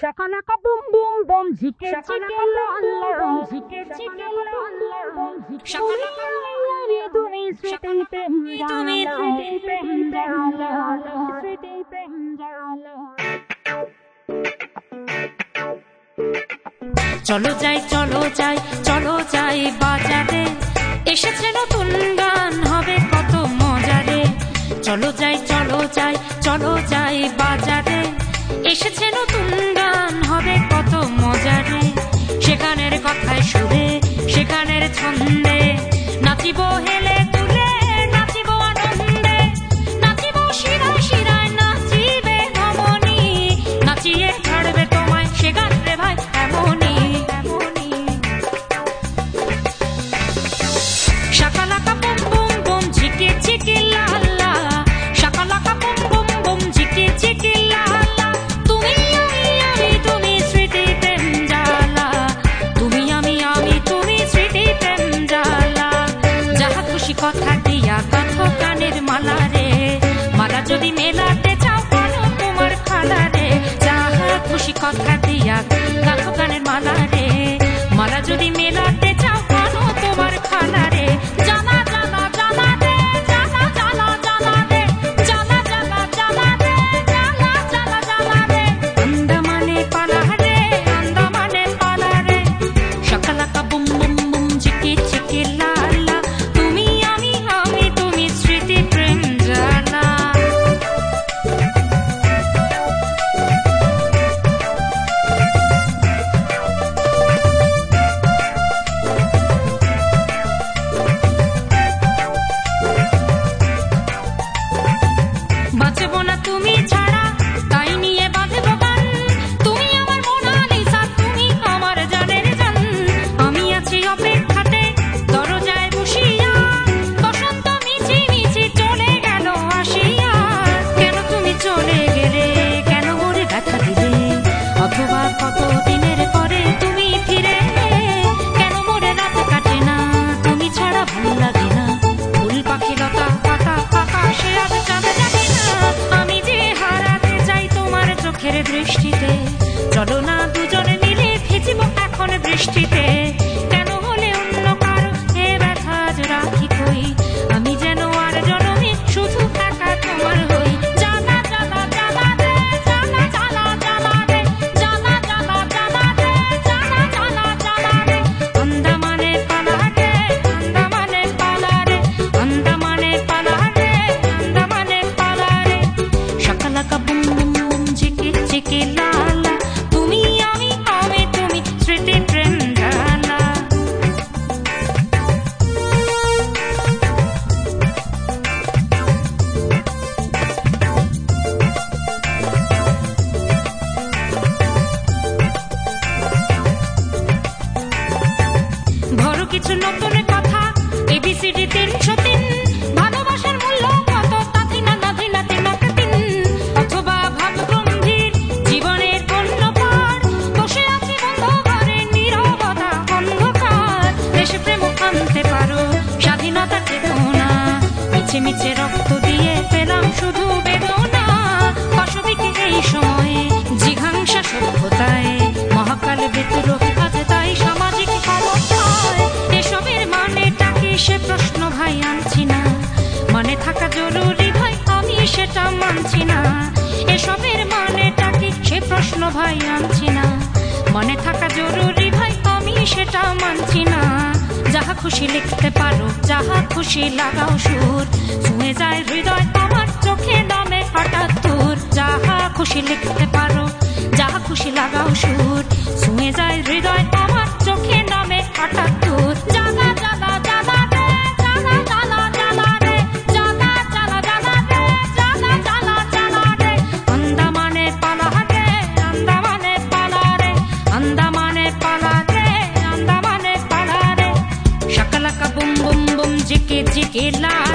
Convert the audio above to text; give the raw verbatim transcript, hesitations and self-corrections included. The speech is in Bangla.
Shakalaka boom boom boom, jike jike la la, jike jike la la, shakalaka re tumi sweetie prem jala, sweetie prem jala, sweetie prem jala. চলো যাই চলো যাই চলো যাই বাজারে এসেছে নতুন গান হবে কত মজা রে চলো যাই চলো যাই চলো যাই বাজারে এসেছে নতুন গান হবে কত মজা রে সেখানের কথায় সুরে সেখানের ছন্দে নাচিব হেলে তুলে নাচিব আনন্দে নাচিব শিরায় শিরায় নাচিবে রমণী নাচিয়ে ছাড়বে তোমায় সে গান রে ভাই এমনই shakalaka boom boom boom jike jike la la shakalaka boom boom boom jike jike la la tumi ami ami tumi sweetie prem jala tumi ami ami tumi sweetie prem jala jaha khushi kotha diya katho kaner mala re mala jodi melate chao kono tomar khala re jaha khushi kotha diya katho kaner mala re mala jodi melate chao kono tomar khala re jana jana jana re jana jana jana re jana jana jana re jana jana jana re andamane pala re andamane pala re shakalaka boom boom boom jike jike la la tumi ami ami tumi sweetie prem jala বাঁচবো না তুমি ছাড়া তাই নিয়ে বাঁধব গান তুমি আমার মোনালিসা তুমি আমার জানের জান আমি আছি অপেক্ষাতে দরজায় বসিয়া বসন্ত মিছি মিছি চলে গেল আসিয়া কেন তুমি চলে গেলে কেন ওরে ব্যথা দিলে অথবা কত দিনের পরে তুমি ফিরে কেন মোরে রাত কাটে না তুমি ছাড়া ভালো লাগে না ফুল পাখি লতা পাতা আকাশে আজ চাঁদ জানি না আমি যে হারাতে চাই তোমার চোখের দৃষ্টিতে চলো না দুজনে মিলে ভিজিব এখন বৃষ্টিতে কেন হলে অন্য কারো এ ব্যথা আজ রাখি কই আমি যেন আর জনমে শুধু একা তোমার হই জানা জানা জানা রে জানা জানা জানা রে জানা জানা জানা রে জানা জানা জানা রে আন্দামানের পালা রে আন্দামানের পালা রে আন্দামানের পালা রে আন্দামানের পালা রে shakalaka boom boom boom jike jike la la tumi ami ami tumi sweetie prem jala ধরো কিছু নতুন কথা এবিসিডি তিনশো তিন ভালোবাসার মূল্য কত তাথিনা নাথিনা তিনক তিন অথবা ভাব গম্ভীর জীবনের পণ্য পার বসে আছি বন্ধ ঘরে নীরবতা অন্ধকার দেশে প্রেম আনতে পারো স্বাধীনতা চেতনা মিছে মিছে রক্ত দিয়ে পেলাম শুধু বেদনা পাশবিকে এই সময়ে জিঘাংসা সভ্যতায় মহাকাল বিদ্রোহ আজ তাই সামাজিক অবস্থায় এসবের মানেটা কি সে প্রশ্ন ভাই আনছি না মানে থাকা জরুরি ভাই আমি সেটা মানছি না এসবের মানেটা কি সে প্রশ্ন ভাই আনছি না মানে থাকা জরুরি ভাই আমি সেটা মানছি না যাহা খুশি লিখতে পারো যাহা খুশি লাগাও সুর ছুঁয়ে যায় হৃদয় আমার চোখে নামে হঠাৎ তোর যাহা খুশি লিখতে পারো যাহা খুশি লাগাও সুর ছুঁয়ে যায় হৃদয় আমার চোখে নামে হঠাৎ তোর জানা জানা জানা রে জানা জানা জানা রে জানা জানা জানা রে জানা জানা জানা রে আন্দামানের পালা রে আন্দামানের পালা রে আন্দামানের পালা রে আন্দামানের পালা রে shakalaka boom boom boom jike jike la